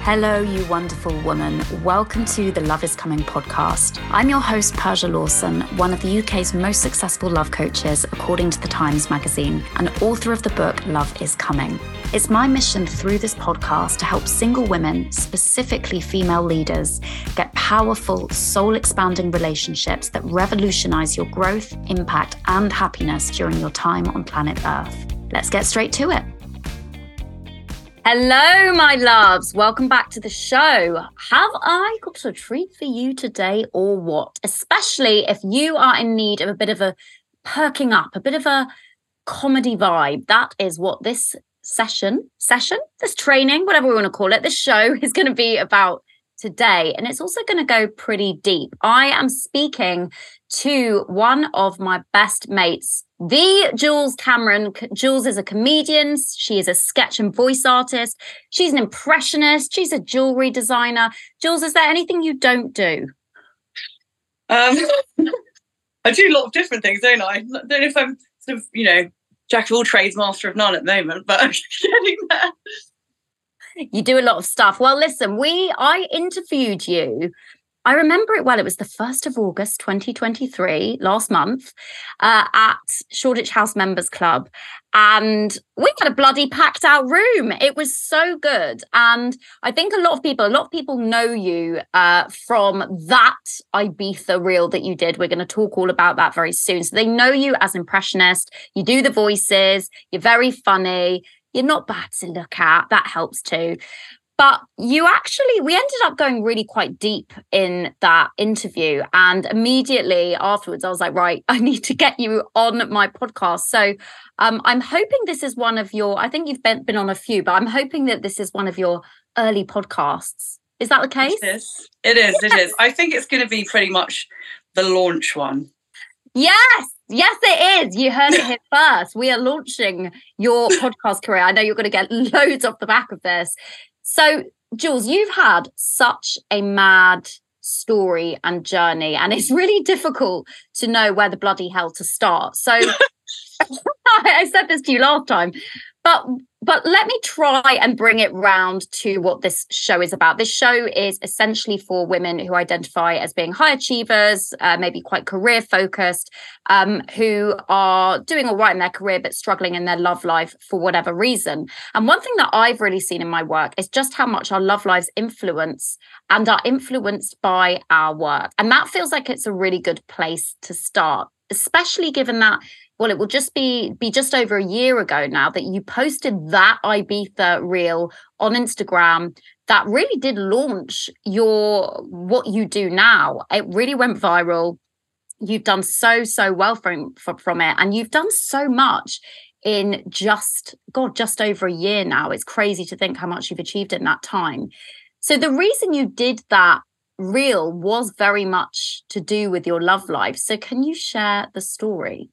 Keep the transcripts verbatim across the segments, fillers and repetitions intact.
Hello, you wonderful woman. Welcome to the Love is Coming podcast. I'm your host, Persia Lawson, one of the U K's most successful love coaches, according to The Times magazine, and author of the book, Love is Coming. It's my mission through this podcast to help single women, specifically female leaders, get powerful, soul-expanding relationships that revolutionize your growth, impact, and happiness during your time on planet Earth. Let's get straight to it. Hello, my loves. Welcome back to the show. Have I got a treat for you today or what? Especially if you are in need of a bit of a perking up, a bit of a comedy vibe. That is what this session, session, this training, whatever we want to call it, this show is going to be about today. And it's also going to go pretty deep. I am speaking to one of my best mates, the Jules Cameron. Jules is a comedian. She is a sketch and voice artist. She's an impressionist. She's a jewelry designer. Jules, is there anything you don't do? Um, I do a lot of different things, don't I? I don't know if I'm sort of, you know, jack of all trades, master of none at the moment, but I'm getting there. You do a lot of stuff. Well, listen, we I interviewed you. I remember it well. It was the first of August, twenty twenty-three, last month, uh, at Shoreditch House Members Club. And we had a bloody packed out room. It was so good. And I think a lot of people, a lot of people know you uh, from that Ibiza reel that you did. We're going to talk all about that very soon. So they know you as impressionist. You do the voices. You're very funny. You're not bad to look at. That helps too. But you actually, we ended up going really quite deep in that interview. And immediately afterwards, I was like, right, I need to get you on my podcast. So um, I'm hoping this is one of your, I think you've been, been on a few, but I'm hoping that this is one of your early podcasts. Is that the case? It is. It is. It is. I think it's going to be pretty much the launch one. Yes. Yes, it is. You heard it here first. We are launching your podcast career. I know you're going to get loads off the back of this. So, Jules, you've had such a mad story and journey, and it's really difficult to know where the bloody hell to start. So I said this to you last time, but but let me try and bring it round to what this show is about. This show is essentially for women who identify as being high achievers, uh, maybe quite career focused, um, who are doing all right in their career, but struggling in their love life for whatever reason. And one thing that I've really seen in my work is just how much our love lives influence and are influenced by our work. And that feels like it's a really good place to start, especially given that, well, it will just be be just over a year ago now that you posted that Ibiza reel on Instagram that really did launch your what you do now. It really went viral. You've done so, so well from, from, from it. And you've done so much in just, God, just over a year now. It's crazy to think how much you've achieved in that time. So the reason you did that reel was very much to do with your love life. So can you share the story?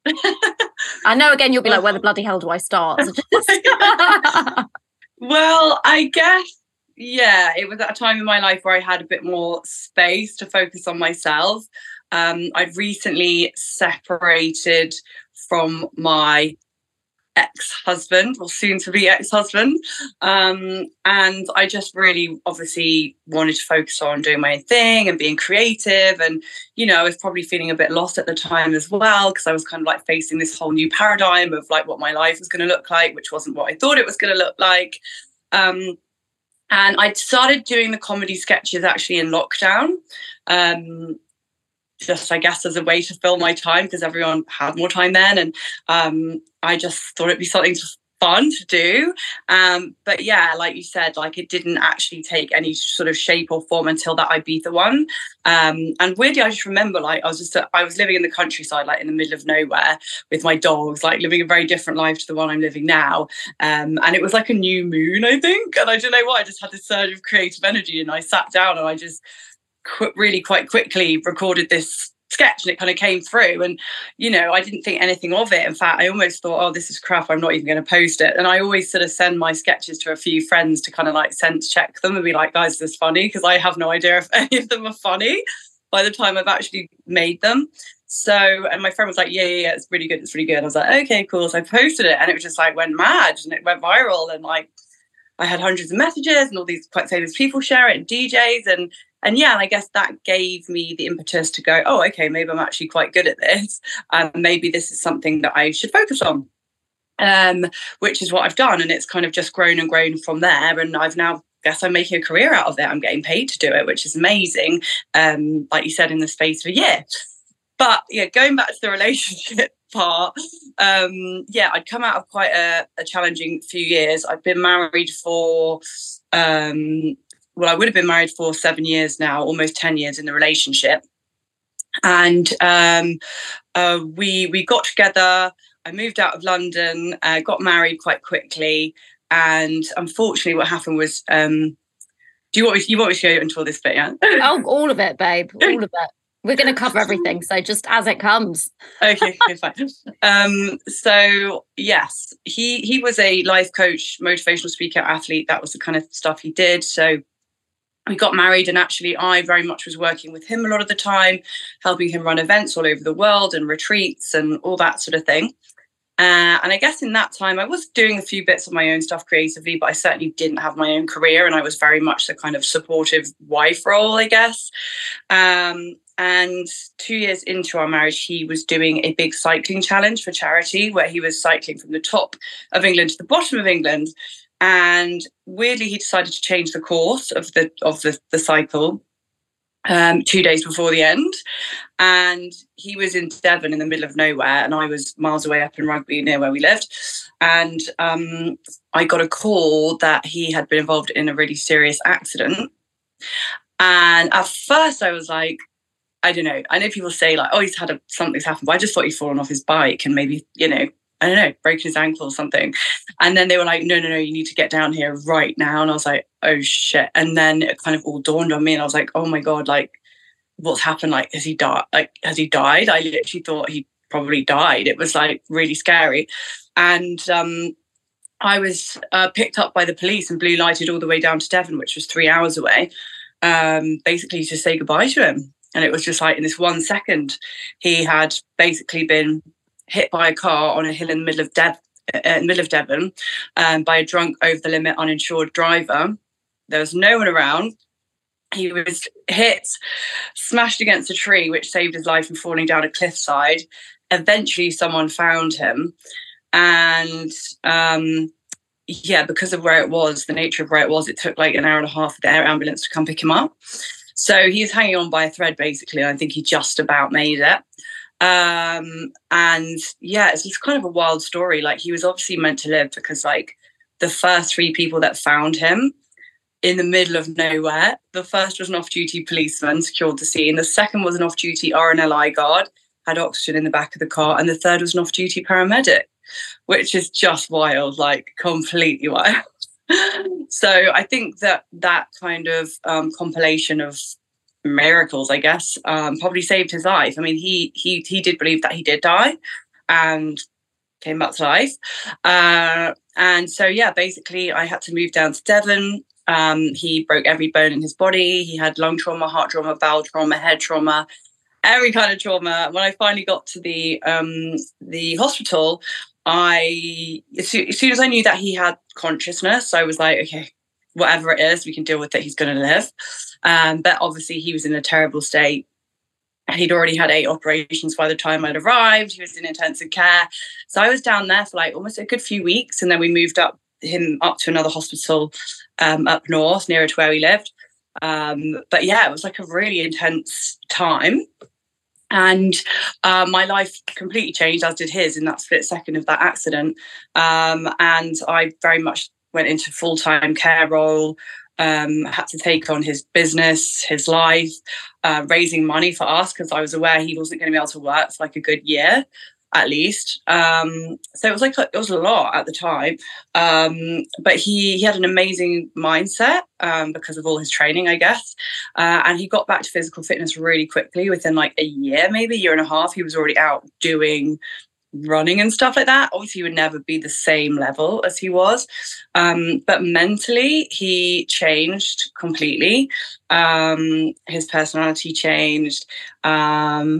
I know, again, you'll be like, where the bloody hell do I start? So just... Well, I guess, yeah, it was at a time in my life where I had a bit more space to focus on myself. Um, I'd recently separated from my ex-husband, or soon-to-be ex-husband, um, and I just really obviously wanted to focus on doing my own thing and being creative. And you know, I was probably feeling a bit lost at the time as well, because I was kind of like facing this whole new paradigm of like what my life was going to look like, which wasn't what I thought it was going to look like. Um, and I started doing the comedy sketches actually in lockdown. Um, just, I guess, as a way to fill my time, because everyone had more time then. And um, I just thought it'd be something fun to do. Um, but yeah, like you said, like it didn't actually take any sort of shape or form until that Ibiza one. Um, and weirdly, I just remember like I was just, I was living in the countryside, like in the middle of nowhere with my dogs, like living a very different life to the one I'm living now. Um, and it was like a new moon, I think. And I don't know why, I just had this surge of creative energy, and I sat down and I just qu- really quite quickly recorded this sketch, and it kind of came through. And you know, I didn't think anything of it. In fact, I almost thought, oh, this is crap, I'm not even going to post it. And I always sort of send my sketches to a few friends to kind of like sense check them and be like, guys, is this funny? Because I have no idea if any of them are funny by the time I've actually made them. So, and my friend was like, yeah, yeah, yeah, it's really good, it's really good. I was like, okay, cool. So I posted it, and it was just like went mad, and it went viral, and like I had hundreds of messages and all these quite famous people share it and D Js. And and yeah, and I guess that gave me the impetus to go, oh, okay, maybe I'm actually quite good at this. Um, maybe this is something that I should focus on, um, which is what I've done. And it's kind of just grown and grown from there. And I've now, guess I'm making a career out of it. I'm getting paid to do it, which is amazing. Um, like you said, in the space of a year. But yeah, going back to the relationship part, um, yeah, I'd come out of quite a, a challenging few years. I've been married for, um, well, I would have been married for seven years now, almost ten years in the relationship. And um, uh, we we got together. I moved out of London, uh, got married quite quickly. And unfortunately, what happened was, um, do you want me, you want me to go into all this bit, yeah? Oh, all of it, babe, all of it. We're going to cover everything, so just as it comes. Okay, okay, fine. Um, so yes, he he was a life coach, motivational speaker, athlete. That was the kind of stuff he did. So we got married, and actually, I very much was working with him a lot of the time, helping him run events all over the world and retreats and all that sort of thing. Uh, and I guess in that time, I was doing a few bits of my own stuff creatively, but I certainly didn't have my own career. And I was very much the kind of supportive wife role, I guess. Um, and two years into our marriage, he was doing a big cycling challenge for charity, where he was cycling from the top of England to the bottom of England. And weirdly, he decided to change the course of the of the, the cycle um, two days before the end. And he was in Devon in the middle of nowhere, and I was miles away up in Rugby near where we lived. And um, I got a call that he had been involved in a really serious accident. And at first I was like, I don't know. I know people say like, oh, he's had a, something's happened, but I just thought he'd fallen off his bike and maybe, you know, I don't know, broken his ankle or something. And then they were like, no, no, no, you need to get down here right now. And I was like, oh shit. And then it kind of all dawned on me, and I was like, oh my God, like, what's happened? Like, has he died? Like, has he died? I literally thought he probably died. It was like really scary. And um, I was uh, picked up by the police and blue lighted all the way down to Devon, which was three hours away, um, basically to say goodbye to him. And it was just like in this one second, he had basically been hit by a car on a hill in the middle of, Dev- uh, middle of Devon um, by a drunk, over the limit, uninsured driver. There was no one around. He was hit, smashed against a tree, which saved his life from falling down a cliffside. Eventually, someone found him. And um, yeah, because of where it was, the nature of where it was, it took like an hour and a half for the air ambulance to come pick him up. So he was hanging on by a thread, basically. I think he just about made it. Um, and yeah, it's just kind of a wild story. Like, he was obviously meant to live, because like the first three people that found him in the middle of nowhere, the first was an off-duty policeman, secured the scene. The second was an off-duty R N L I guard, had oxygen in the back of the car. And the third was an off-duty paramedic, which is just wild, like completely wild. So I think that that kind of um, compilation of miracles, I guess, um, probably saved his life. I mean, he he he did believe that he did die and came back to life. Uh, and so, yeah, basically I had to move down to Devon. Um, he broke every bone in his body. He had lung trauma, heart trauma, bowel trauma, head trauma, every kind of trauma. When I finally got to the um, the hospital, I as soon, as soon as I knew that he had consciousness, I was like, okay, whatever it is, we can deal with it. He's going to live. Um, but obviously, he was in a terrible state. He'd already had eight operations by the time I'd arrived. He was in intensive care. So I was down there for like almost a good few weeks. And then we moved up him up to another hospital um, up north, nearer to where we lived. Um, but yeah, it was like a really intense time. And uh, my life completely changed, as did his, in that split second of that accident. Um, and I very much went into full-time care role, um, had to take on his business, his life, uh, raising money for us, because I was aware he wasn't going to be able to work for like a good year at least. Um, so it was like, it was a lot at the time. Um, but he, he had an amazing mindset um, because of all his training, I guess. Uh, and he got back to physical fitness really quickly. Within like a year, maybe a year and a half, he was already out doing running and stuff like that. Obviously, he would never be the same level as he was. Um, but mentally, he changed completely. Um, his personality changed. Um,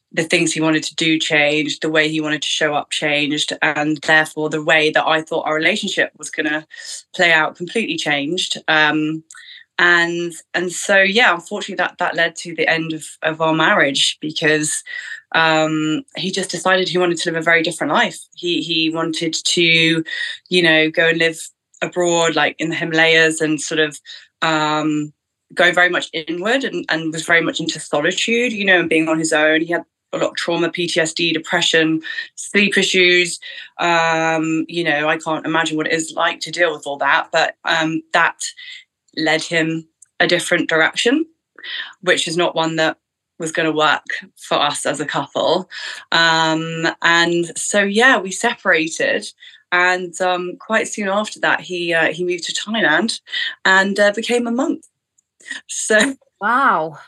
the things he wanted to do changed, the way he wanted to show up changed, and therefore the way that I thought our relationship was going to play out completely changed. Um, and and so yeah, unfortunately that that led to the end of, of our marriage, because um, he just decided he wanted to live a very different life. He he wanted to, you know, go and live abroad, like in the Himalayas, and sort of um, go very much inward, and, and was very much into solitude, you know, and being on his own. He had a lot of trauma, P T S D, depression, sleep issues. Um, you know, I can't imagine what it is like to deal with all that, but um, that led him a different direction, which is not one that was going to work for us as a couple. Um, and so, yeah, we separated. And um, quite soon after that, he uh, he moved to Thailand and uh, became a monk. So, wow.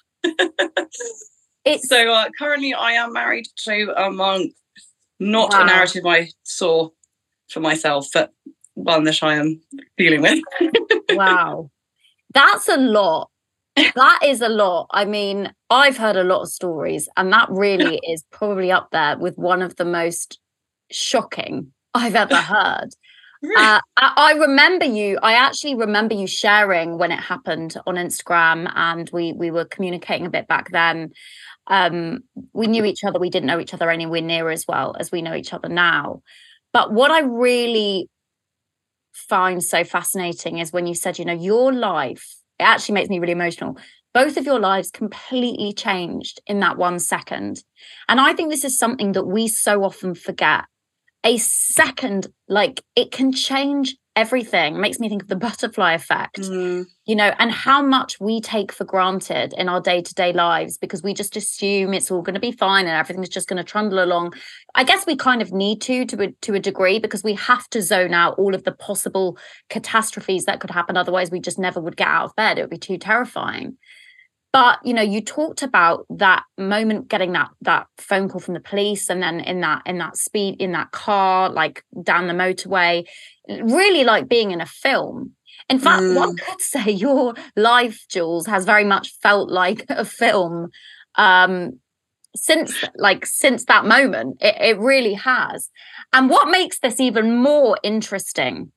It's... So uh, currently I am married to a monk. Not wow. a narrative I saw for myself, but one that I am dealing with. Wow. That's a lot. That is a lot. I mean, I've heard a lot of stories, and that really is probably up there with one of the most shocking I've ever heard. Uh, I, I remember you, I actually remember you sharing when it happened on Instagram, and we we were communicating a bit back then. Um, we knew each other. We didn't know each other anywhere near as well as we know each other now. But what I really find so fascinating is when you said, you know, your life, it actually makes me really emotional. Both of your lives completely changed in that one second. And I think this is something that we so often forget. A second, like, it can change everything. It makes me think of the butterfly effect, mm. you know, and how much we take for granted in our day-to-day lives, because we just assume it's all going to be fine and everything's just going to trundle along. I guess we kind of need to, to a, to a degree, because we have to zone out all of the possible catastrophes that could happen. Otherwise, we just never would get out of bed. It would be too terrifying. But, you know, you talked about that moment, getting that that phone call from the police, and then in that in that speed, in that car, like down the motorway, really like being in a film. In fact, mm. one could say your life, Jules, has very much felt like a film um, since like since that moment. It, it really has. And what makes this even more interesting,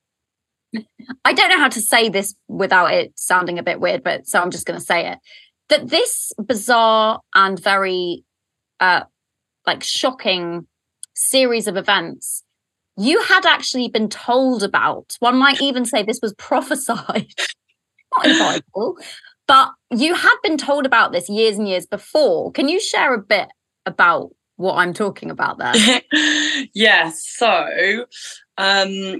I don't know how to say this without it sounding a bit weird, but so I'm just going to say it. That this bizarre and very uh, like shocking series of events, you had actually been told about. One might even say this was prophesied, not in the Bible, but you had been told about this years and years before. Can you share a bit about what I'm talking about there? Yes. So um,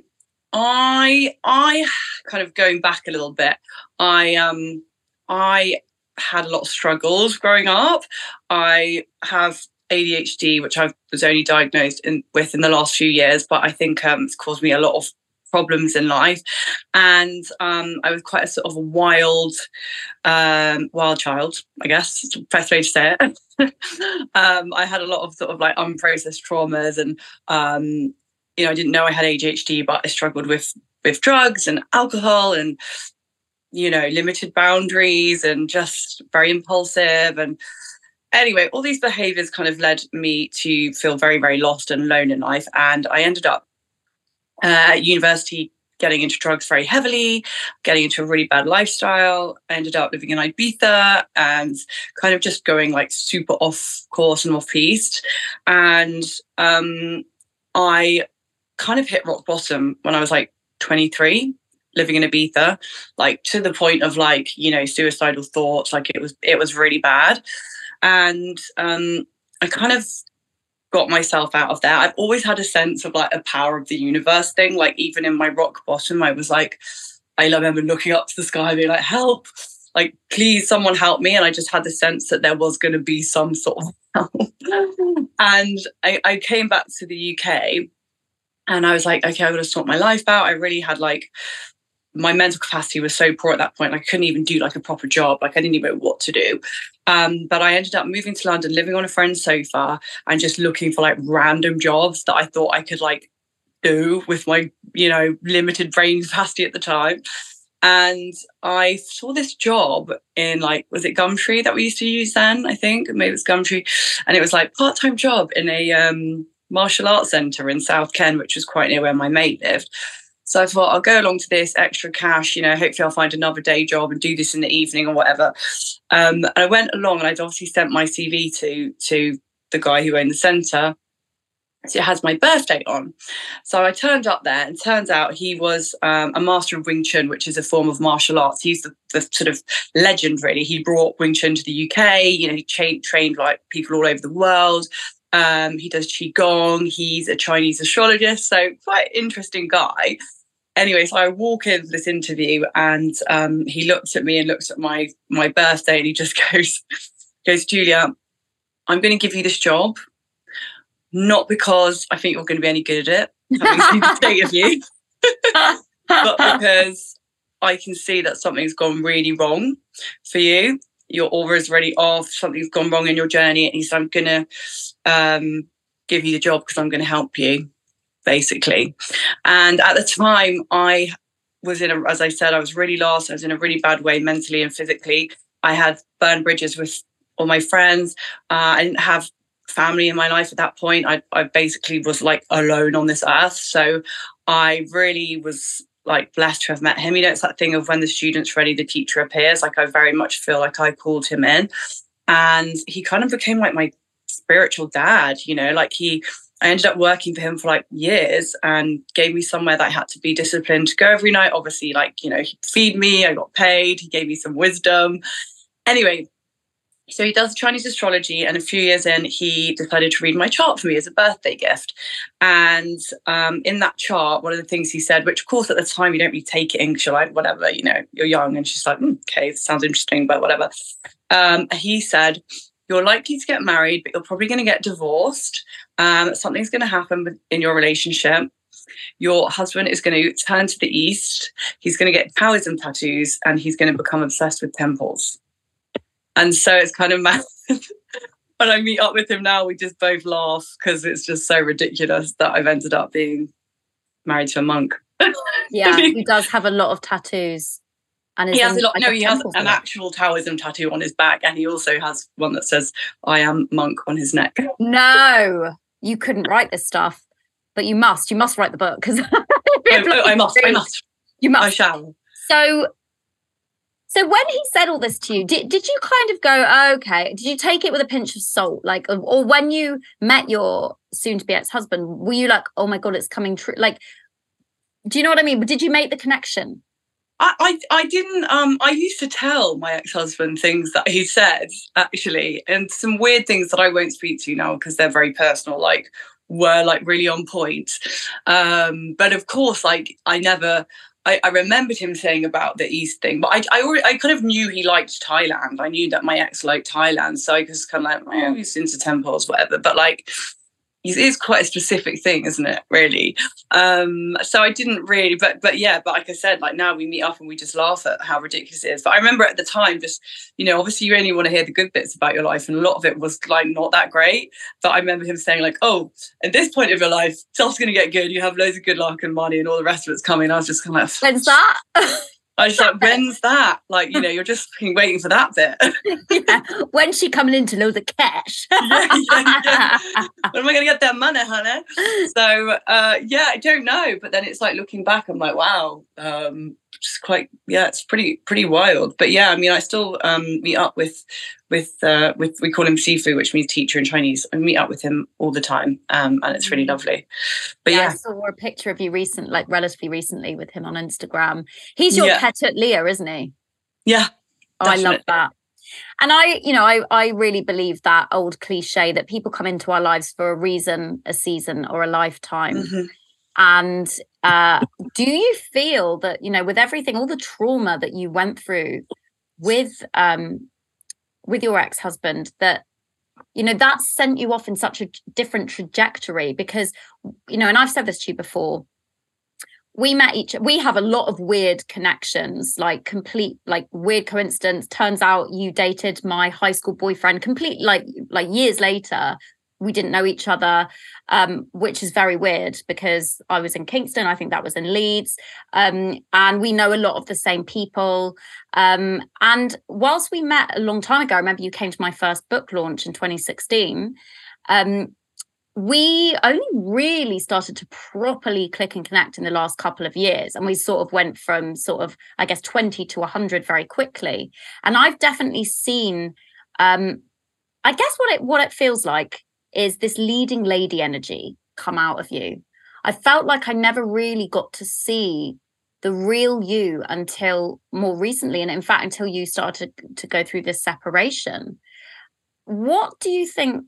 I, I kind of going back a little bit. I, um, I. had a lot of struggles growing up. I have A D H D, which I was only diagnosed in, with in the last few years, but I think um, it's caused me a lot of problems in life. And um, I was quite a sort of a wild, um, wild child, I guess, is the best way to say it. um, I had a lot of sort of like unprocessed traumas, and um, you know, I didn't know I had A D H D, but I struggled with with drugs and alcohol, and you know, limited boundaries, and just very impulsive. And anyway, all these behaviors kind of led me to feel very, very lost and alone in life. And I ended up uh, at university getting into drugs very heavily, getting into a really bad lifestyle. I ended up living in Ibiza and kind of just going like super off course and off piste. And um, I kind of hit rock bottom when I was like twenty-three. Living in Ibiza, like to the point of like, you know, suicidal thoughts. Like it was, it was really bad. And um, I kind of got myself out of there. I've always had a sense of like a power of the universe thing. Like even in my rock bottom, I was like, I remember looking up to the sky and being like, help, like, please someone help me. And I just had the sense that there was going to be some sort of help. And I, I came back to the U K and I was like, okay, I'm going to sort my life out. I really had like, my mental capacity was so poor at that point. I couldn't even do like a proper job. Like I didn't even know what to do. Um, but I ended up moving to London, living on a friend's sofa and just looking for like random jobs that I thought I could like do with my, you know, limited brain capacity at the time. And I saw this job in like, was it Gumtree that we used to use then? I think maybe it was Gumtree. And it was like part-time job in a um, martial arts centre in South Ken, which was quite near where my mate lived. So I thought I'll go along to this extra cash, you know, hopefully I'll find another day job and do this in the evening or whatever. Um, and I went along and I'd obviously sent my C V to, to the guy who owned the centre. So it has my birthday on. So I turned up there and turns out he was um, a master of Wing Chun, which is a form of martial arts. He's the, the sort of legend, really. He brought Wing Chun to the U K. You know, he cha- trained like people all over the world. Um, he does Qigong. He's a Chinese astrologist. So quite interesting guy. Anyway, so I walk in for this interview and um, he looked at me and looked at my my birthday and he just goes, goes, Julia, I'm going to give you this job. Not because I think you're going to be any good at it, having seen the state of you, but because I can see that something's gone really wrong for you. Your aura is really off. Something's gone wrong in your journey. And he said, I'm going to um, give you the job because I'm going to help you, basically. And at the time, I was in a, as I said, I was really lost. I was in a really bad way, mentally and physically. I had burned bridges with all my friends. Uh, I didn't have family in my life at that point. I, I basically was like alone on this earth. So I really was like blessed to have met him. You know, it's that thing of when the student's ready, the teacher appears. Like I very much feel like I called him in and he kind of became like my spiritual dad, you know, like he, I ended up working for him for like years and gave me somewhere that I had to be disciplined to go every night. Obviously, like, you know, he'd feed me, I got paid, he gave me some wisdom. Anyway, so he does Chinese astrology, and a few years in, he decided to read my chart for me as a birthday gift. And um, in that chart, one of the things he said, which of course at the time you don't really take it in because you're like, whatever, you know, you're young. And she's like, mm, okay, it sounds interesting, but whatever. Um, he said, you're likely to get married, but you're probably going to get divorced. Um, something's going to happen in your relationship. Your husband is going to turn to the east. He's going to get Taoism tattoos, and he's going to become obsessed with temples. And so it's kind of mad. When I meet up with him now, we just both laugh because it's just so ridiculous that I've ended up being married to a monk. Yeah, he does have a lot of tattoos. And he has a lot. Like no, a he has an it. actual Taoism tattoo on his back, and he also has one that says "I am monk" on his neck. No, you couldn't write this stuff, but you must. You must write the book because oh, oh, I must. I must. You must. I shall. So. So when he said all this to you, did, did you kind of go, oh, okay, did you take it with a pinch of salt? Like, or, or when you met your soon-to-be ex-husband, were you like, oh my God, it's coming true? Like, do you know what I mean? But did you make the connection? I, I, I didn't, um, I used to tell my ex-husband things that he said, actually, and some weird things that I won't speak to now because they're very personal, like, were like really on point. Um, but of course, like, I never... I, I remembered him saying about the East thing, but I I, already, I kind of knew he liked Thailand. I knew that my ex liked Thailand, so I was kind of like, oh, he's into temples, whatever. But like, it is quite a specific thing, isn't it? Really. Um, so I didn't really, but but yeah, but like I said, like now we meet up and we just laugh at how ridiculous it is. But I remember at the time, just, you know, obviously you only want to hear the good bits about your life, and a lot of it was like not that great. But I remember him saying like, oh, at this point of your life, stuff's going to get good. You have loads of good luck and money and all the rest of it's coming. I was just kind of like, when's that? I was like, when's that? Like, you know, you're just fucking waiting for that bit. Yeah. When's she coming in to load the cash? yeah, yeah, yeah. When am I going to get that money, honey? So, uh, yeah, I don't know. But then it's like looking back, I'm like, wow, um, just quite, yeah, it's pretty, pretty wild. But yeah, I mean, I still um, meet up with, with, uh, with, we call him Sifu, which means teacher in Chinese. I meet up with him all the time, um, and it's really lovely. But yeah, yeah. I saw a picture of you recent, like relatively recently, with him on Instagram. He's your yeah. Petut Leah, isn't he? Yeah. Oh, I love that. And I, you know, I, I really believe that old cliche that people come into our lives for a reason, a season, or a lifetime. Mm-hmm. And uh, do you feel that, you know, with everything, all the trauma that you went through with um, with your ex-husband, that, you know, that sent you off in such a different trajectory? Because, you know, and I've said this to you before, we met each, we have a lot of weird connections, like complete, like weird coincidence. Turns out you dated my high school boyfriend complete, like, like years later. we didn't know each other, um, which is very weird because I was in Kingston. I think that was in Leeds. Um, and we know a lot of the same people. Um, and whilst we met a long time ago, I remember you came to my first book launch in twenty sixteen. Um, we only really started to properly click and connect in the last couple of years. And we sort of went from sort of, I guess, twenty to one hundred very quickly. And I've definitely seen, um, I guess what it what it feels like is this leading lady energy come out of you. I felt like I never really got to see the real you until more recently. And in fact, until you started to go through this separation. What do you think?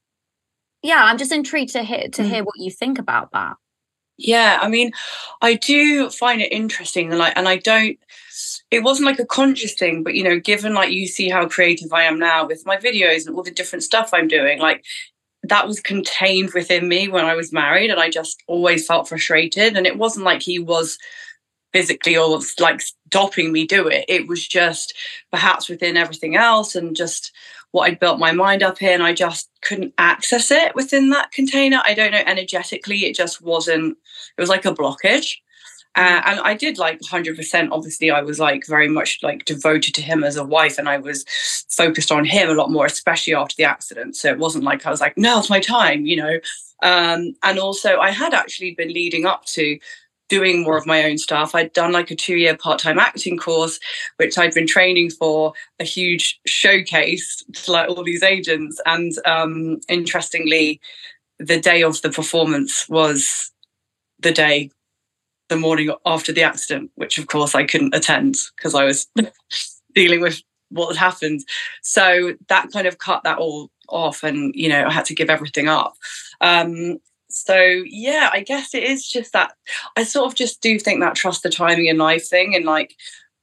Yeah, I'm just intrigued to hear to hear what you think about that. Yeah, I mean, I do find it interesting, and like, and I don't. It wasn't like a conscious thing, but you know, given like you see how creative I am now with my videos and all the different stuff I'm doing, like that was contained within me when I was married, and I just always felt frustrated. And it wasn't like he was physically or like stopping me do it. It was just perhaps within everything else and just what I'd built my mind up in. I just couldn't access it within that container. I don't know, energetically, it just wasn't, it was like a blockage. Uh, and I did like one hundred percent. Obviously, I was like very much like devoted to him as a wife, and I was focused on him a lot more, especially after the accident. So it wasn't like I was like, now's my time, you know. Um, and also, I had actually been leading up to doing more of my own stuff. I'd done like a two-year part-time acting course, which I'd been training for, a huge showcase to like all these agents. And um, interestingly, the day of the performance was the day. The morning after the accident, which of course I couldn't attend because I was dealing with what had happened. So that kind of cut that all off, and you know, I had to give everything up. Um, so yeah, I guess it is just that I sort of just do think that trust the timing in life thing, and like,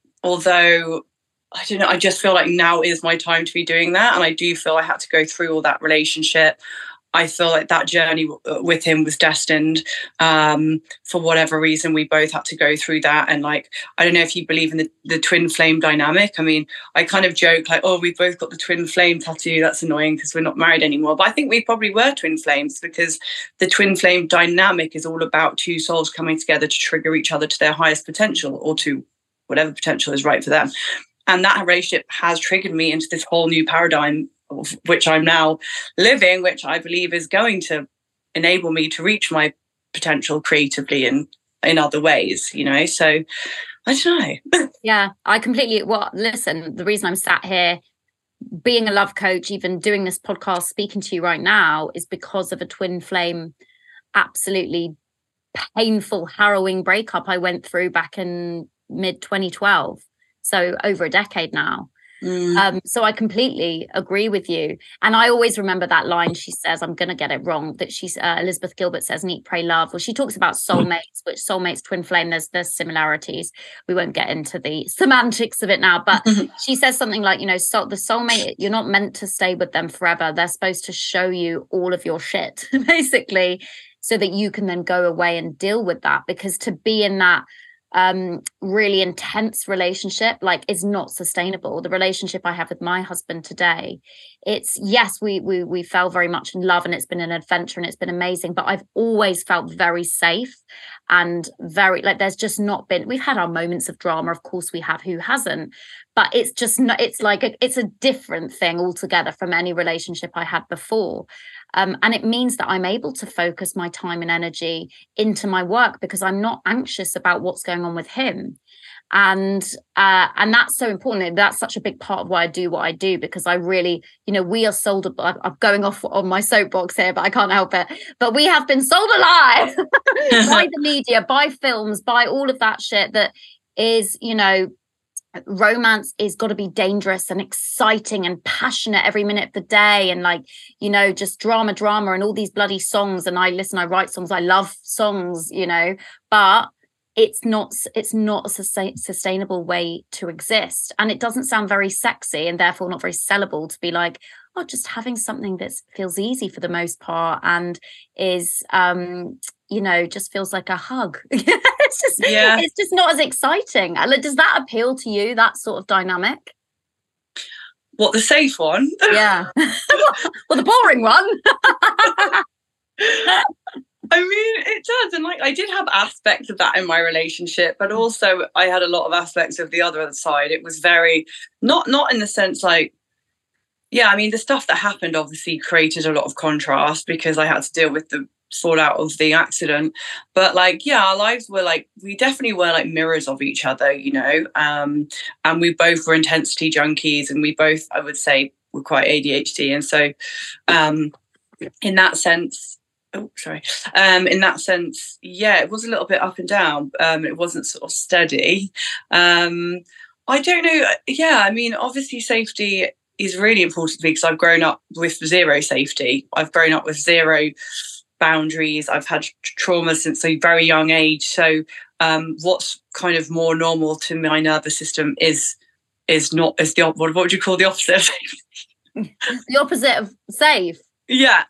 although I don't know, I just feel like now is my time to be doing that, and I do feel I had to go through all that relationship. I feel like that journey w- with him was destined. Um, for whatever reason, we both had to go through that. And like, I don't know if you believe in the, the twin flame dynamic. I mean, I kind of joke like, oh, we both got the twin flame tattoo. That's annoying because we're not married anymore. But I think we probably were twin flames, because the twin flame dynamic is all about two souls coming together to trigger each other to their highest potential, or to whatever potential is right for them. And that relationship has triggered me into this whole new paradigm, of which I'm now living, which I believe is going to enable me to reach my potential creatively and in other ways, you know. So I don't know. Yeah, I completely, well, listen, the reason I'm sat here being a love coach, even doing this podcast, speaking to you right now, is because of a twin flame, absolutely painful, harrowing breakup I went through back in mid twenty twelve. So over a decade now. Mm. Um, so I completely agree with you. And I always remember that line she says, I'm going to get it wrong, that she's uh, Elizabeth Gilbert says, "Eat, pray, love." Well, she talks about soulmates, which soulmates, twin flame, there's, there's similarities. We won't get into the semantics of it now, but she says something like, you know, so the soulmate, you're not meant to stay with them forever. They're supposed to show you all of your shit, basically, so that you can then go away and deal with that. Because to be in that um really intense relationship like is not sustainable. The relationship I have with my husband today, it's yes, we we we fell very much in love, and it's been an adventure and it's been amazing, but I've always felt very safe and very like there's just not been, we've had our moments of drama, of course we have, who hasn't, but it's just not, it's like a, it's a different thing altogether from any relationship I had before. Um, and it means that I'm able to focus my time and energy into my work because I'm not anxious about what's going on with him. And uh, and that's so important. That's such a big part of why I do what I do, because I really, you know, we are sold, I'm going off on my soapbox here, but I can't help it. But we have been sold a lie by the media, by films, by all of that shit that is, you know, romance is got to be dangerous and exciting and passionate every minute of the day, and like, you know, just drama drama and all these bloody songs. And I listen, I write songs, I love songs, you know, but it's not it's not a sustain, sustainable way to exist, and it doesn't sound very sexy and therefore not very sellable to be like, oh, just having something that feels easy for the most part and is um you know, just feels like a hug. It's just, yeah. It's just not as exciting. Does that appeal to you, that sort of dynamic? What, the safe one? Yeah. Well, the boring one. I mean, it does. And like, I did have aspects of that in my relationship, but also I had a lot of aspects of the other side. It was very, not, not in the sense like, yeah, I mean, the stuff that happened obviously created a lot of contrast because I had to deal with the fallout of the accident. But like, yeah, our lives were like, we definitely were like mirrors of each other, you know, um, and we both were intensity junkies, and we both, I would say, were quite A D H D. And so um, in that sense, oh, sorry, um, in that sense, yeah, it was a little bit up and down. Um, it wasn't sort of steady. Um, I don't know. Yeah, I mean, obviously safety is really important to me because I've grown up with zero safety. I've grown up with zero boundaries. I've had trauma since a very young age. So um, what's kind of more normal to my nervous system is is not is the what, what would you call the opposite of safety? The opposite of safe. Yeah.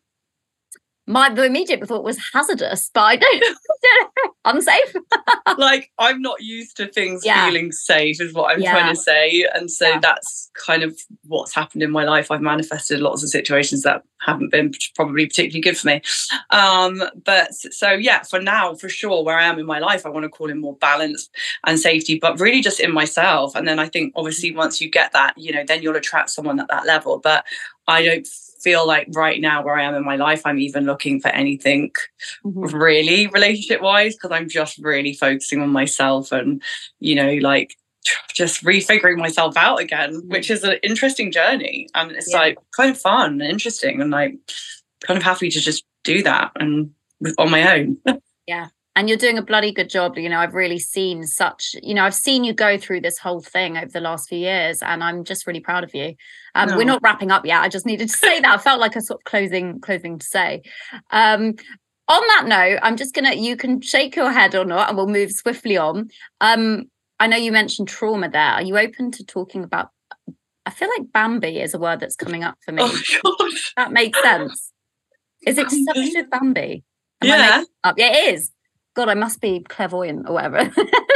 My the immediate thought was hazardous, but I don't, don't unsafe. Like, I'm not used to things yeah. feeling safe is what I'm yeah. trying to say. And so yeah. that's kind of what's happened in my life. I've manifested lots of situations that haven't been probably particularly good for me. Um, but so, yeah, for now, for sure, where I am in my life, I want to call in more balance and safety, but really just in myself. And then I think, obviously, once you get that, you know, then you'll attract someone at that level. But I don't feel like right now where I am in my life, I'm even looking for anything mm-hmm. really relationship wise, because I'm just really focusing on myself and, you know, like just refiguring myself out again, mm-hmm. which is an interesting journey. And it's yeah. like kind of fun and interesting, and like kind of happy to just do that and on my own. Yeah. And you're doing a bloody good job. You know, I've really seen such, you know, I've seen you go through this whole thing over the last few years, and I'm just really proud of you. Um, no. We're not wrapping up yet. I just needed to say that. I felt like a sort of closing, closing to say. Um, on that note, I'm just going to, you can shake your head or not, and we'll move swiftly on. Um, I know you mentioned trauma there. Are you open to talking about, I feel like Bambi is a word that's coming up for me. Oh, gosh. That makes sense. Is it to substitute with Bambi? Am yeah. Up? Yeah, it is. God, I must be clairvoyant or whatever.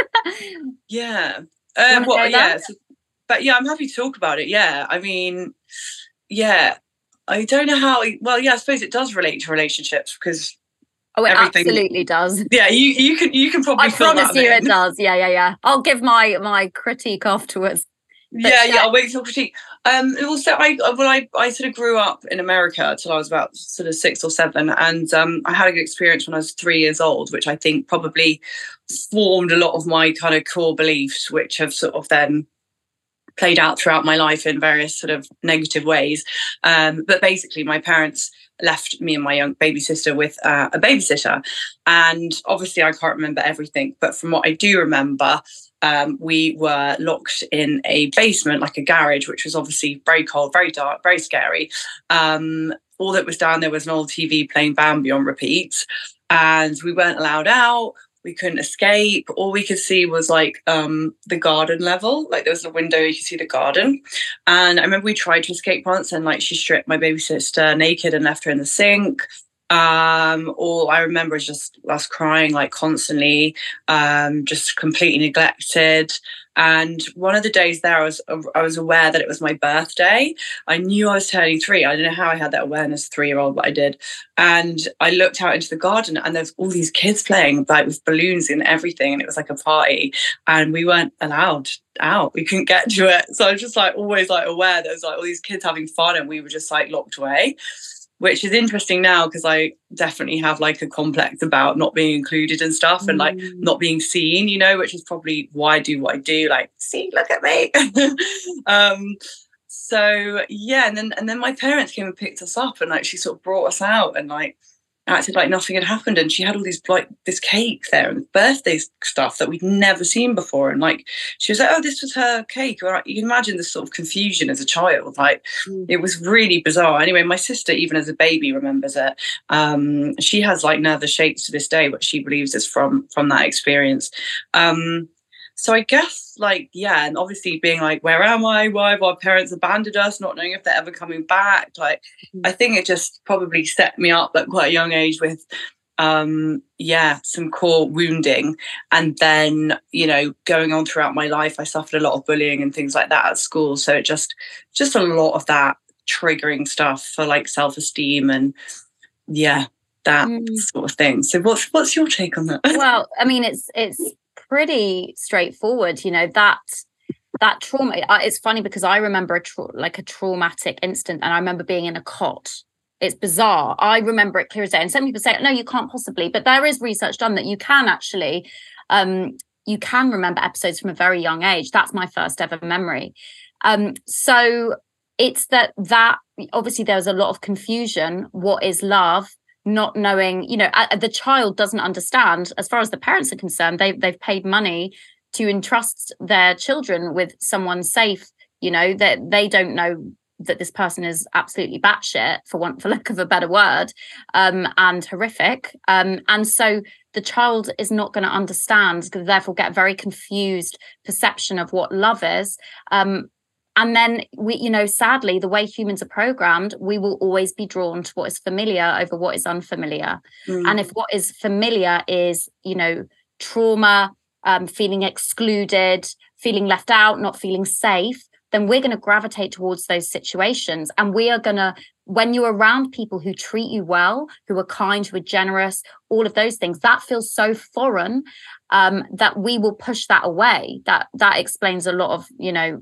yeah. Um, well, yeah. So, but yeah, I'm happy to talk about it. Yeah. I mean, yeah. I don't know how. Well, yeah. I suppose it does relate to relationships because. Oh, it absolutely does. Yeah, you you can you can probably. I promise you, it does. Yeah, yeah, yeah. I'll give my my critique afterwards. But yeah, yeah, I'll wait till critique. Um, also, I well, I, I sort of grew up in America till I was about sort of six or seven, and um, I had a good experience when I was three years old, which I think probably formed a lot of my kind of core beliefs, which have sort of then played out throughout my life in various sort of negative ways. Um, but basically, my parents left me and my young baby sister with uh, a babysitter, and obviously, I can't remember everything, but from what I do remember. Um, we were locked in a basement, like a garage, which was obviously very cold, very dark, very scary. Um, all that was down there was an old T V playing Bambi on repeat, and we weren't allowed out. We couldn't escape. All we could see was like um, the garden level. Like there was a window, you could see the garden. And I remember we tried to escape once, and like she stripped my baby sister naked and left her in the sink. Um, all I remember is just us crying like constantly, um, just completely neglected. And one of the days there, I was I was aware that it was my birthday. I knew I was turning three. I don't know how I had that awareness, three-year-old, but I did. And I looked out into the garden, and there's all these kids playing like with balloons and everything, and it was like a party. And we weren't allowed out. We couldn't get to it. So I was just like always like aware there was like all these kids having fun, and we were just like locked away. Which is interesting now because I definitely have like a complex about not being included and stuff mm. and like not being seen, you know, which is probably why I do what I do. Like, see, look at me. um, so yeah, and then and then my parents came and picked us up, and like she sort of brought us out and like acted like nothing had happened, and she had all these like this cake there and birthday stuff that we'd never seen before, and like she was like, oh, this was her cake. Or you can imagine the sort of confusion as a child, like mm. it was really bizarre. Anyway, my sister, even as a baby, remembers it. Um she has like nervous shakes to this day, what she believes is from from that experience. um So I guess, like, yeah, and obviously being like, where am I? Why have our parents abandoned us? Not knowing if they're ever coming back. Like, I think it just probably set me up at quite a young age with um, yeah, some core wounding. And then, you know, going on throughout my life, I suffered a lot of bullying and things like that at school. So it just, just a lot of that triggering stuff for like self-esteem and yeah, that mm. sort of thing. So what's, what's your take on that? Well, I mean, it's, it's pretty straightforward, you know, that, that trauma. It's funny because I remember a tra- like a traumatic incident, and I remember being in a cot. It's bizarre. I remember it clear as day. And some people say, no, you can't possibly. But there is research done that you can actually, um, you can remember episodes from a very young age. That's my first ever memory. Um, so it's that, that obviously there was a lot of confusion. What is love? Not knowing, you know, uh, the child doesn't understand. As far as the parents are concerned, they, they've paid money to entrust their children with someone safe, you know, that they don't know that this person is absolutely batshit, for want for lack of a better word, um, and horrific. Um, and so the child is not going to understand, therefore get a very confused perception of what love is. Um, and then we, you know, sadly, the way humans are programmed, we will always be drawn to what is familiar over what is unfamiliar. Mm. And if what is familiar is, you know, trauma, um, feeling excluded, feeling left out, not feeling safe, then we're going to gravitate towards those situations. And we are going to, when you're around people who treat you well, who are kind, who are generous, all of those things, that feels so foreign um, that we will push that away. That that explains a lot of, you know,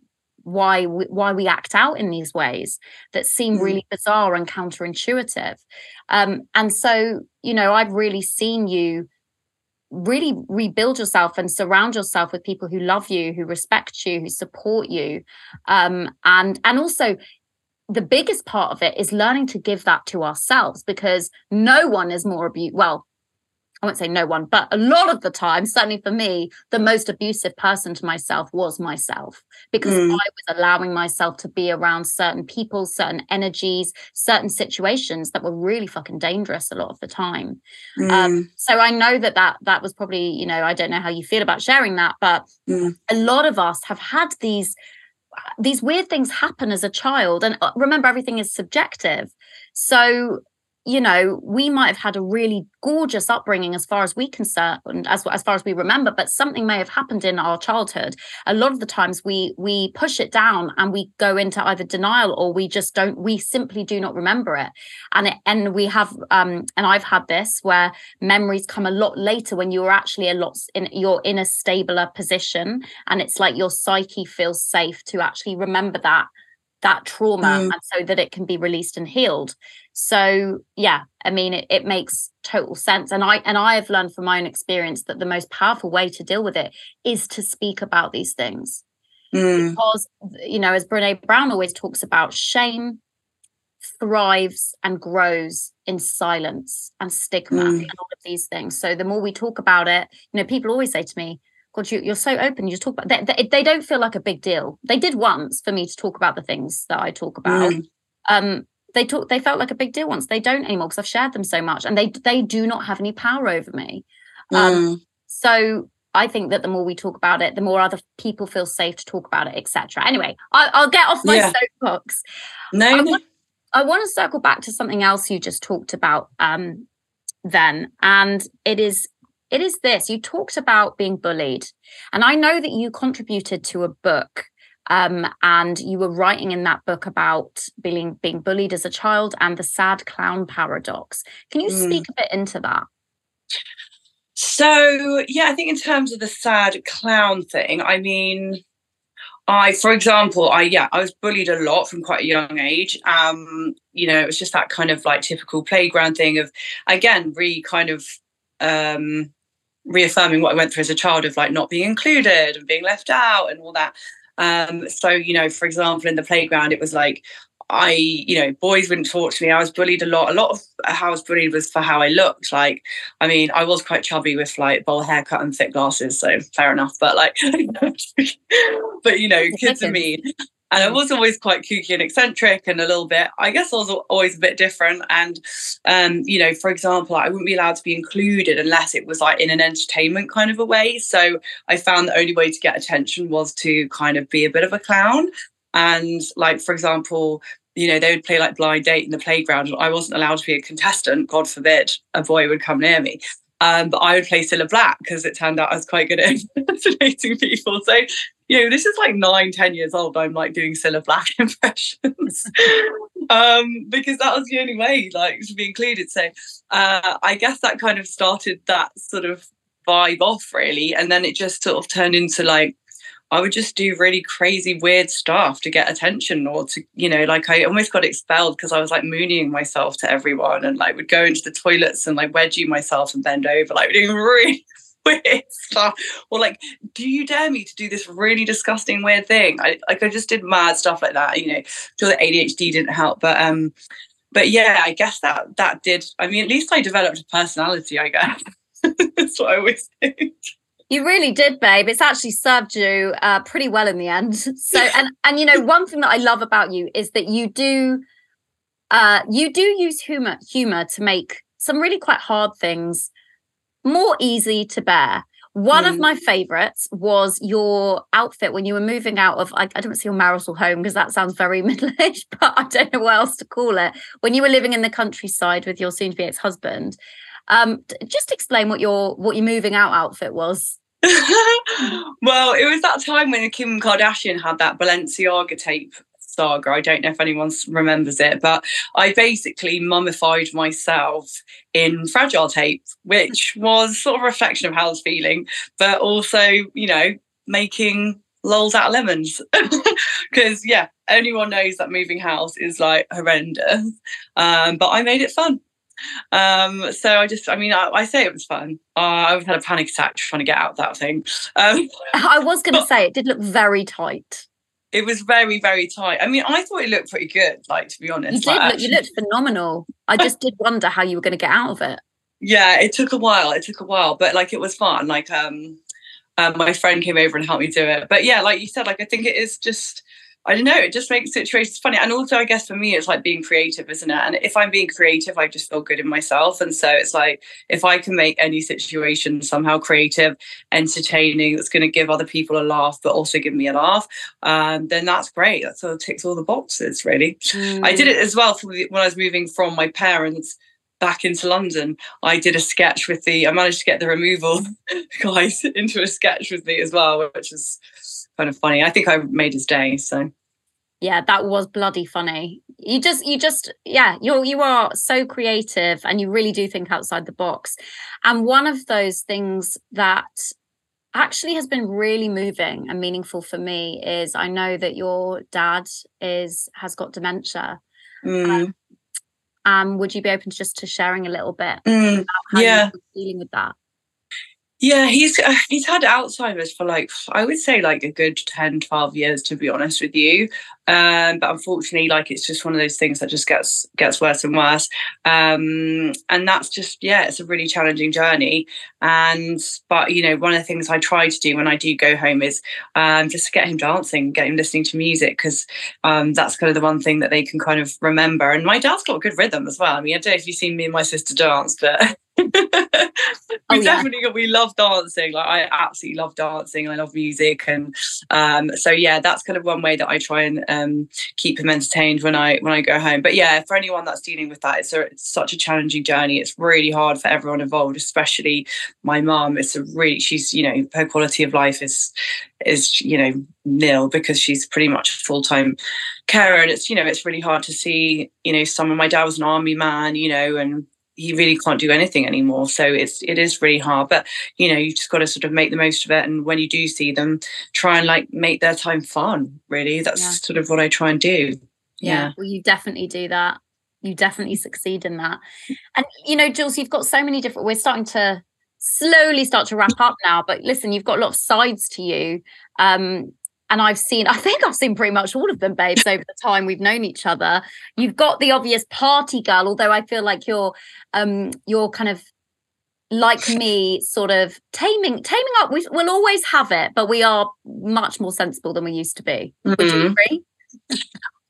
why we, why we act out in these ways that seem mm. really bizarre and counterintuitive. Um, and so, you know, I've really seen you really rebuild yourself and surround yourself with people who love you, who respect you, who support you. Um, and, and also the biggest part of it is learning to give that to ourselves, because no one is more abu- well, I won't say no one, but a lot of the time, certainly for me, the most abusive person to myself was myself, because mm. I was allowing myself to be around certain people, certain energies, certain situations that were really fucking dangerous a lot of the time. Mm. Um, so I know that, that that was probably, you know, I don't know how you feel about sharing that, but mm. a lot of us have had these these weird things happen as a child. And remember, everything is subjective. So, you know, we might have had a really gorgeous upbringing as far as we concerned, as, as far as we remember, but something may have happened in our childhood. A lot of the times we we push it down and we go into either denial, or we just don't, we simply do not remember it. And it, and we have, um, and I've had this where memories come a lot later when you're actually a lot, in, you're in a stabler position, and it's like your psyche feels safe to actually remember that that trauma mm. and so that it can be released and healed. So yeah, I mean, it, it makes total sense. And I and I have learned from my own experience that the most powerful way to deal with it is to speak about these things. Mm. Because, you know, as Brene Brown always talks about, shame thrives and grows in silence and stigma mm. and all of these things. So the more we talk about it, you know, people always say to me, God, you, you're so open. You just talk about they, they, they don't feel like a big deal. They did once for me to talk about the things that I talk about. Mm. Um, they talk. They felt like a big deal once. They don't anymore because I've shared them so much, and they they do not have any power over me. Um, mm. So I think that the more we talk about it, the more other people feel safe to talk about it, et cetera. Anyway, I, I'll get off my yeah. soapbox. No, I, no. Want, I want to circle back to something else you just talked about. Um, then, and it is. It is this, you talked about being bullied, and I know that you contributed to a book um, and you were writing in that book about being, being bullied as a child and the sad clown paradox. Can you mm. speak a bit into that? So, yeah, I think in terms of the sad clown thing, I mean, I, for example, I, yeah, I was bullied a lot from quite a young age. Um, you know, it was just that kind of like typical playground thing of, again, really kind of, um, reaffirming what I went through as a child of like not being included and being left out and all that. Um, so, you know, for example, in the playground, it was like, I, you know, boys wouldn't talk to me. I was bullied a lot. A lot of how I was bullied was for how I looked. Like, I mean, I was quite chubby with like bowl haircut and thick glasses. So fair enough. But like, but you know, kids are mean. And I was always quite kooky and eccentric and a little bit, I guess I was always a bit different. And, um, you know, for example, I wouldn't be allowed to be included unless it was like in an entertainment kind of a way. So I found the only way to get attention was to kind of be a bit of a clown. And like, for example, you know, they would play like blind date in the playground, and I wasn't allowed to be a contestant. God forbid a boy would come near me. Um, but I would play Cilla Black because it turned out I was quite good at impersonating people. So, you know, this is like nine, ten years old. I'm like doing Cilla Black impressions um, because that was the only way like to be included. So uh, I guess that kind of started that sort of vibe off really. And then it just sort of turned into like, I would just do really crazy, weird stuff to get attention, or to, you know, like I almost got expelled because I was like mooning myself to everyone, and like would go into the toilets and like wedgie myself and bend over, like doing really weird stuff. Or like, do you dare me to do this really disgusting, weird thing? I like I just did mad stuff like that, you know, sure the A D H D didn't help. But um, but yeah, I guess that that did. I mean, at least I developed a personality, I guess. That's what I always think. You really did, babe. It's actually served you uh, pretty well in the end. So, and and you know, one thing that I love about you is that you do, uh, you do use humor, humor to make some really quite hard things more easy to bear. One mm. of my favourites was your outfit when you were moving out of, I, I don't see your marital home because that sounds very middle-aged, but I don't know what else to call it. When you were living in the countryside with your soon-to-be ex-husband, um, just explain what your what your moving out outfit was. Well, it was that time when Kim Kardashian had that Balenciaga tape saga. I don't know if anyone remembers it, but I basically mummified myself in Fragile tape, which was sort of a reflection of how I was feeling, but also, you know, making lols out of lemons. Because, yeah, anyone knows that moving house is like horrendous. Um, but I made it fun. Um, so I just, I mean, I, I say it was fun. Uh, I had a panic attack trying to get out of that thing. Um, I was going to say it did look very tight. It was very, very tight. I mean, I thought it looked pretty good, like, to be honest. You did like, look, actually, you looked phenomenal. I just did wonder how you were going to get out of it. Yeah, it took a while. It took a while, but like it was fun. Like, um, um, my friend came over and helped me do it. But yeah, like you said, like I think it is just, I don't know, it just makes situations funny. And also, I guess for me, it's like being creative, isn't it? And if I'm being creative, I just feel good in myself. And so it's like, if I can make any situation somehow creative, entertaining, that's going to give other people a laugh, but also give me a laugh, um, then that's great. That sort of ticks all the boxes, really. Mm. I did it as well for the, when I was moving from my parents back into London. I did a sketch with the, I managed to get the removal guys into a sketch with me as well, which is kind of funny. I think I made his day. So yeah, that was bloody funny. You just you just yeah, you're you are so creative and you really do think outside the box. And one of those things that actually has been really moving and meaningful for me is I know that your dad is has got dementia. Mm. Um, um would you be open to just to sharing a little bit mm. about how yeah. you're dealing with that? Yeah, he's uh, he's had Alzheimer's for like, I would say like a good ten, twelve years, to be honest with you. Um, but unfortunately, like it's just one of those things that just gets gets worse and worse. Um, and that's just, yeah, it's a really challenging journey. And, but, you know, one of the things I try to do when I do go home is um, just to get him dancing, get him listening to music, because um, that's kind of the one thing that they can kind of remember. And my dad's got a good rhythm as well. I mean, I don't know if you've seen me and my sister dance, but... we oh, yeah. definitely we love dancing. Like I absolutely love dancing and I love music, and um so yeah, that's kind of one way that I try and um keep him entertained when I when I go home. But yeah, for anyone that's dealing with that, it's, a, it's such a challenging journey. It's really hard for everyone involved, especially my mum. It's a really, she's, you know, her quality of life is is you know nil because she's pretty much a full-time carer, and it's, you know, it's really hard to see, you know, someone, my dad was an army man, you know, and he really can't do anything anymore. So it's, it is really hard, but you know, you just got to sort of make the most of it. And when you do see them, try and like make their time fun, really. That's yeah. sort of what I try and do. Yeah. yeah. Well, you definitely do that. You definitely succeed in that. And, you know, Jules, you've got so many different, we're starting to slowly start to wrap up now, but listen, you've got a lot of sides to you. Um, And I've seen, I think I've seen pretty much all of them, babes, over the time we've known each other. You've got the obvious party girl, although I feel like you're um, you're kind of like me, sort of taming taming up. We, we'll always have it, but we are much more sensible than we used to be. Mm-hmm. Would you agree?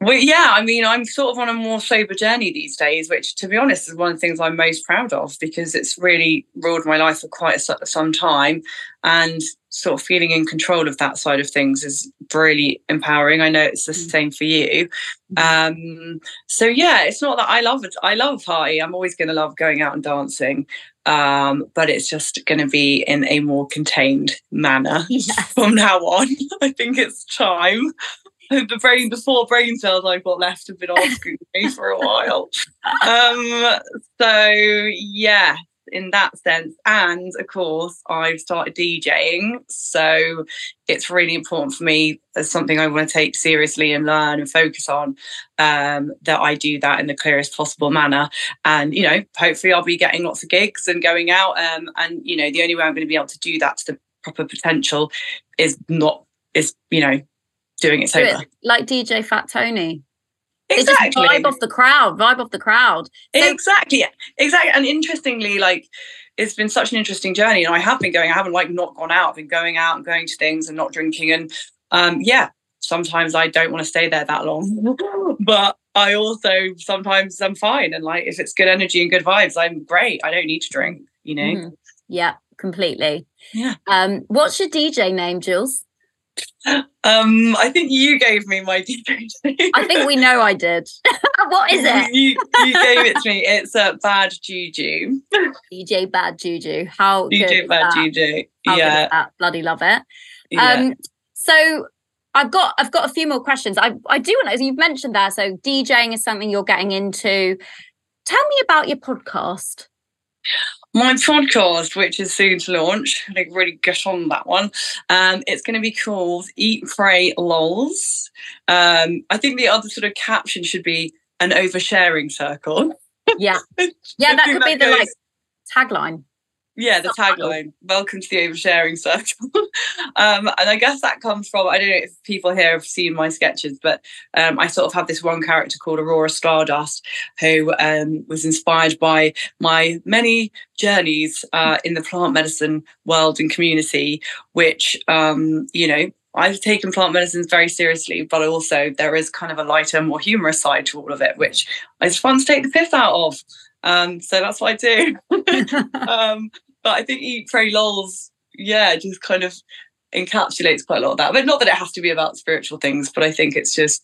Well, yeah, I mean, I'm sort of on a more sober journey these days, which, to be honest, is one of the things I'm most proud of because it's really ruled my life for quite a, some time. And sort of feeling in control of that side of things is really empowering. I know it's the same for you. Um, so, yeah, it's not that I love it. I love party. I'm always going to love going out and dancing. Um, but it's just going to be in a more contained manner yes. from now on. I think it's time. The brain, the four brain cells I've got left have been asking me for a while. Um, so yeah, in that sense, and of course, I've started DJing, so it's really important for me as something I want to take seriously and learn and focus on. Um, that I do that in the clearest possible manner, and you know, hopefully, I'll be getting lots of gigs and going out. Um, and you know, the only way I'm going to be able to do that to the proper potential is not is you know. doing it sober. Do it like D J Fat Tony. Exactly. It's just vibe off the crowd, vibe off the crowd. So- exactly. Exactly. And interestingly, like, it's been such an interesting journey. And I have been going, I haven't like not gone out. I've been going out and going to things and not drinking. And um, yeah, sometimes I don't want to stay there that long. But I also sometimes I'm fine. And like, if it's good energy and good vibes, I'm great. I don't need to drink, you know? Mm-hmm. Yeah, completely. Yeah. Um, what's your D J name, Jules? Um, I think you gave me my D J name. I think we know I did. What is it? You, you gave it to me. It's a uh, Bad Juju. D J Bad Juju. How D J good Bad is that? Juju. How yeah. good is that? Bloody love it. Yeah. Um, so I've got I've got a few more questions. I I do want to. You've mentioned there. So DJing is something you're getting into. Tell me about your podcast. My podcast, which is soon to launch, I think really get on that one. Um, it's going to be called Eat, Pray, Lols. Um, I think the other sort of caption should be an oversharing circle. Yeah, yeah, that could that be the goes... like tagline. Yeah, the tagline. Welcome to the oversharing circle. um, and I guess that comes from, I don't know if people here have seen my sketches, but um, I sort of have this one character called Aurora Stardust, who um, was inspired by my many journeys uh, in the plant medicine world and community, which, um, you know, I've taken plant medicines very seriously, but also there is kind of a lighter, more humorous side to all of it, which is fun to take the piss out of. Um, so that's what I do. um, but I think Eat, Pray, Lols, yeah, just kind of encapsulates quite a lot of that. But not that it has to be about spiritual things, but I think it's just...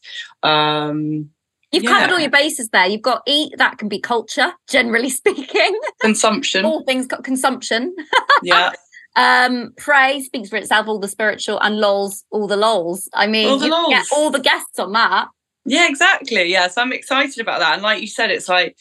Um, You've yeah. covered all your bases there. You've got eat, that can be culture, generally speaking. Consumption. All things got consumption. Yeah. Um, pray speaks for itself, all the spiritual, and lols, all the lols. I mean, all the you lols. Get all the guests on that. Yeah, exactly. Yeah, so I'm excited about that. And like you said, it's like...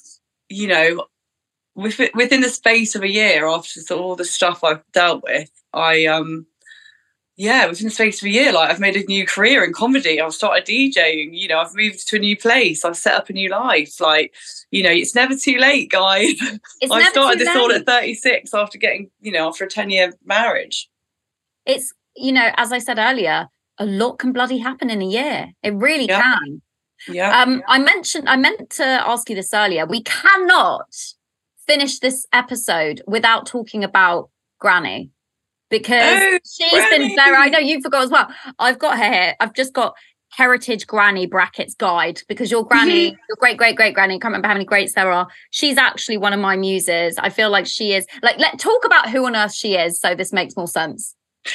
you know, within the space of a year after all the stuff I've dealt with, I, um, yeah, within the space of a year, like I've made a new career in comedy. I've started DJing, you know, I've moved to a new place. I've set up a new life. Like, you know, it's never too late, guys. It's I started this late. all at thirty-six after getting, you know, after a ten year marriage. It's, you know, as I said earlier, a lot can bloody happen in a year. It really yeah. can. Yeah. Um, I mentioned I meant to ask you this earlier. We cannot finish this episode without talking about Granny because oh, she's Granny. been very. I know you forgot as well. I've got her here. I've just got Heritage Granny brackets guide because your granny, your great great great granny. Can't remember how many greats there are. She's actually one of my muses. I feel like she is. Like, let talk about who on earth she is, so this makes more sense.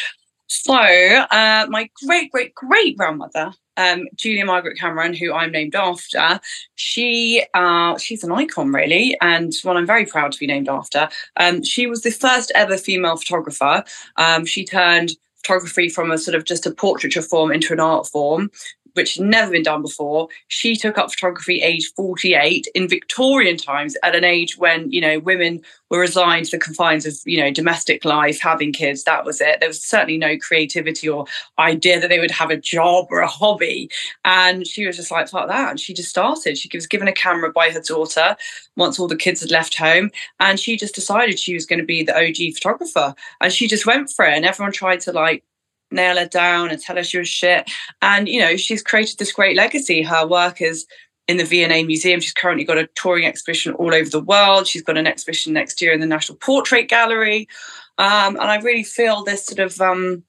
So, uh, my great great great grandmother. Um, Julia Margaret Cameron, who I'm named after, she uh, she's an icon, really, and one I'm very proud to be named after. Um, she was the first ever female photographer. Um, she turned photography from a sort of just a portraiture form into an art form, which had never been done before. She took up photography age forty-eight in Victorian times, at an age when, you know, women were resigned to the confines of, you know, domestic life, having kids. That was it. There was certainly no creativity or idea that they would have a job or a hobby. And she was just like, fuck that. And she just started. She was given a camera by her daughter once all the kids had left home. And she just decided she was going to be the O G photographer. And she just went for it. And everyone tried to like, nail her down and tell her she was shit. And, you know, she's created this great legacy. Her work is in the V and A Museum. She's currently got a touring exhibition all over the world. She's got an exhibition next year in the National Portrait Gallery. Um, and I really feel this sort of, um,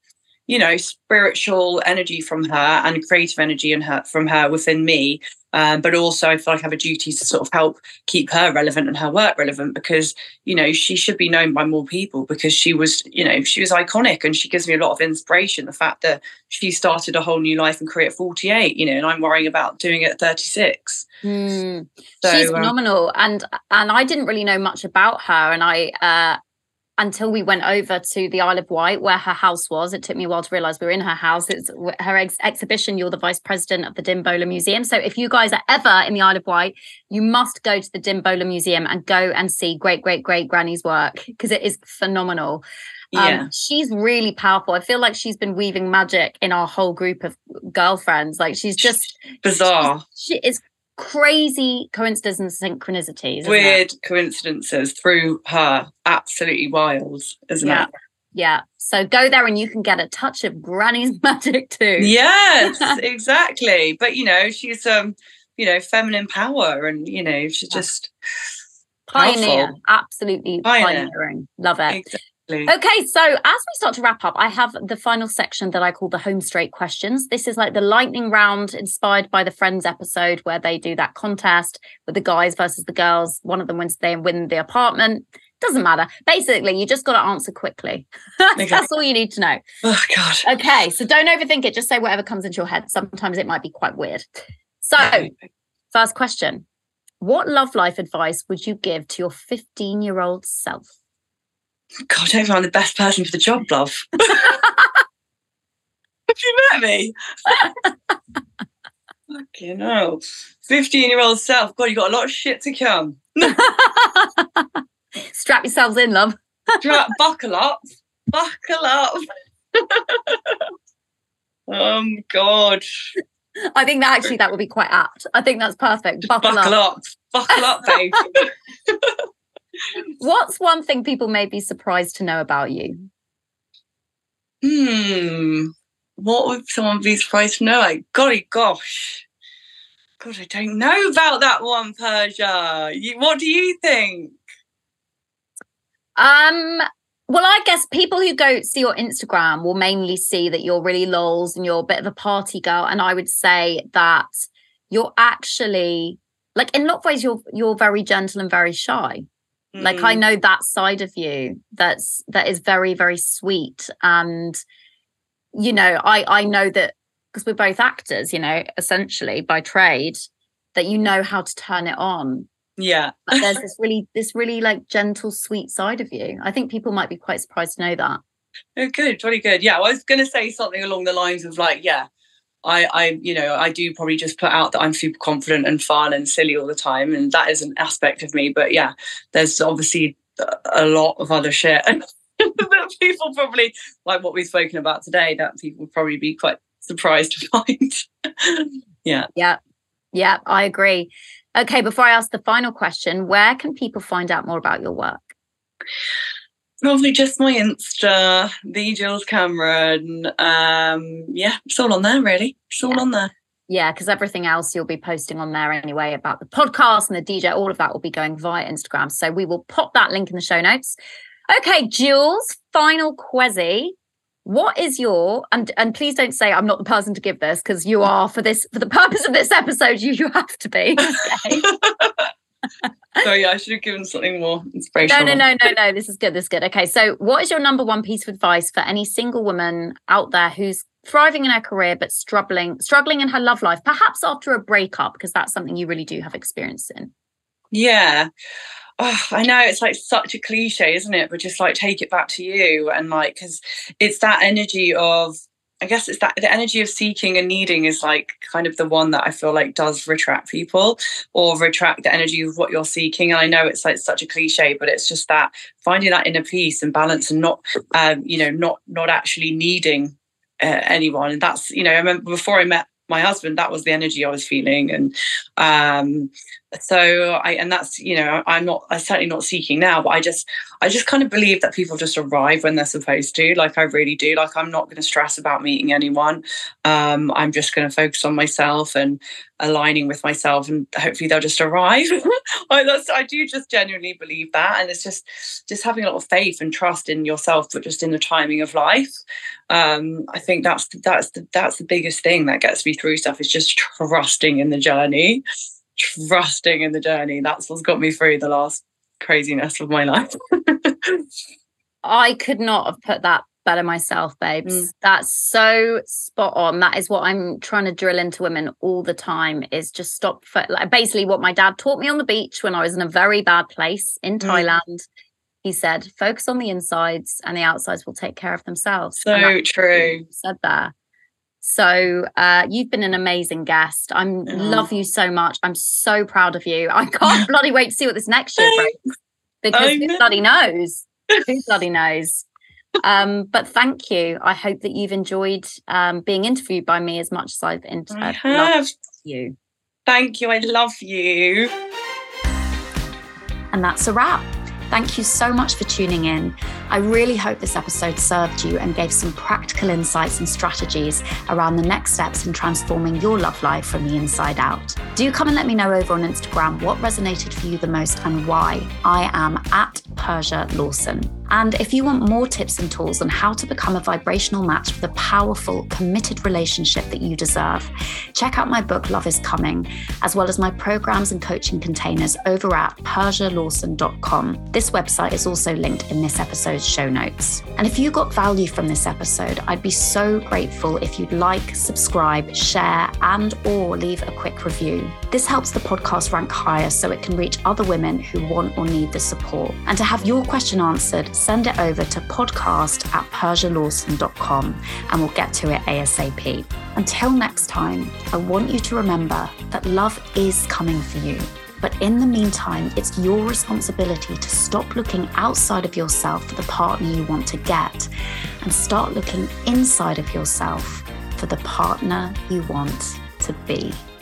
you know, spiritual energy from her and creative energy in her from her within me. Um, but also I feel like I have a duty to sort of help keep her relevant and her work relevant, because, you know, she should be known by more people, because she was, you know, she was iconic, and she gives me a lot of inspiration. The fact that she started a whole new life and career at forty-eight, you know, and I'm worrying about doing it at thirty-six. Mm. So, She's um, phenomenal. And and I didn't really know much about her. And I uh until we went over to the Isle of Wight, where her house was. It took me a while to realise we were in her house. It's her ex- exhibition. You're the vice president of the Dimbola Museum. So if you guys are ever in the Isle of Wight, you must go to the Dimbola Museum and go and see great, great, great Granny's work, because it is phenomenal. yeah. Um, she's really powerful. I feel like she's been weaving magic in our whole group of girlfriends. Like she's just bizarre. She is crazy coincidences and synchronicities. Weird coincidences through her. Absolutely wild, isn't yeah. it? Yeah. So go there and you can get a touch of Granny's magic too. Yes, exactly. But, you know, she's, um, you know, feminine power, and, you know, she's Yeah. just Pioneer. powerful. Absolutely Pioneer. pioneering. Love it. Exactly. Okay, so as we start to wrap up, I have the final section that I call the home straight questions. This is like the lightning round inspired by the Friends episode, where they do that contest with the guys versus the girls. One of them wins, they win the apartment. Doesn't matter. Basically, you just got to answer quickly. Okay. That's all you need to know. Oh, God. Okay, so don't overthink it. Just say whatever comes into your head. Sometimes it might be quite weird. So, first question. What love life advice would you give to your fifteen-year-old self? God, I don't think I'm the best person for the job, love. Have you met me? Fucking hell. fifteen-year-old self. God, you got a lot of shit to come. Strap yourselves in, love. Strap, buckle up. Buckle up. Um, God. I think that actually that would be quite apt. I think that's perfect. Buckle, Buckle up. up. Buckle up, babe. What's one thing people may be surprised to know about you? Hmm. What would someone be surprised to know? Like, golly gosh. God, I don't know about that one, Persia. You, what do you think? Um, well, I guess people who go see your Instagram will mainly see that you're really lols and you're a bit of a party girl. And I would say that you're actually, like, in a lot of ways, you're you're very gentle and very shy. Mm. Like, I know that side of you that's that is very, very sweet. And, you know, I I know that because we're both actors, you know, essentially by trade, that you know how to turn it on. Yeah. Like there's this really, this really like gentle, sweet side of you. I think people might be quite surprised to know that. Oh, good, really good. Yeah, I was going to say something along the lines of like, yeah, I, I, you know, I do probably just put out that I'm super confident and fun and silly all the time, and that is an aspect of me. But yeah, there's obviously a lot of other shit that people probably, like what we've spoken about today, that people would probably be quite surprised to find. Yeah. Yeah. Yeah, I agree. Okay, before I ask the final question, where can people find out more about your work? Probably just my Insta, the Jules Cameron. Um, yeah, it's all on there, really. It's all yeah. on there. Yeah, because everything else you'll be posting on there anyway about the podcast and the D J, all of that will be going via Instagram. So we will pop that link in the show notes. Okay, Jules, final quizzy. What is your, and and please don't say I'm not the person to give this, because you are, for this, for the purpose of this episode, you, you have to be. Okay. Sorry, I should have given something more inspirational. No, no, no, no, no. This is good. This is good. Okay, so what is your number one piece of advice for any single woman out there who's thriving in her career but struggling, struggling in her love life, perhaps after a breakup, because that's something you really do have experience in? Yeah. Oh, I know it's like such a cliche, isn't it? But just like take it back to you, and like, because it's that energy of, I guess it's that the energy of seeking and needing is like kind of the one that I feel like does retract people, or retract the energy of what you're seeking. And I know it's like such a cliche, but it's just that finding that inner peace and balance, and not, um, you know, not not actually needing uh, anyone. And that's, you know, I remember before I met my husband, that was the energy I was feeling. And um So I, and that's, you know, I'm not, I'm certainly not seeking now, but I just, I just kind of believe that people just arrive when they're supposed to. Like, I really do. Like, I'm not going to stress about meeting anyone. Um, I'm just going to focus on myself and aligning with myself, and hopefully they'll just arrive. I, that's, I do just genuinely believe that. And it's just, just having a lot of faith and trust in yourself, but just in the timing of life. Um, I think that's, that's, the, that's the biggest thing that gets me through stuff, is just trusting in the journey. Trusting in the journey. That's what's got me through the last craziness of my life. I could not have put that better myself, babes. Mm. That's so spot on. That is what I'm trying to drill into women all the time, is just stop for, like, basically what my dad taught me on the beach when I was in a very bad place in mm. Thailand. He said, focus on the insides and the outsides will take care of themselves. So true. Said there. So uh, you've been an amazing guest. I oh. love you so much. I'm so proud of you. I can't bloody wait to see what this next year brings, because who bloody knows? Who bloody knows? Um, but thank you. I hope that you've enjoyed um, being interviewed by me as much as I've inter- I have. you. Thank you. I love you. And that's a wrap. Thank you so much for tuning in. I really hope this episode served you and gave some practical insights and strategies around the next steps in transforming your love life from the inside out. Do come and let me know over on Instagram what resonated for you the most and why. I am at Persia Lawson. And if you want more tips and tools on how to become a vibrational match for the powerful, committed relationship that you deserve, check out my book, Love is Coming, as well as my programs and coaching containers over at persia lawson dot com. This website is also linked in this episode's show notes. And if you got value from this episode, I'd be so grateful if you'd like, subscribe, share, and or leave a quick review. This helps the podcast rank higher so it can reach other women who want or need the support. And to have your question answered, send it over to podcast at persia lawson dot com and we'll get to it ASAP. Until next time, I want you to remember that love is coming for you. But in the meantime, it's your responsibility to stop looking outside of yourself for the partner you want to get and start looking inside of yourself for the partner you want to be.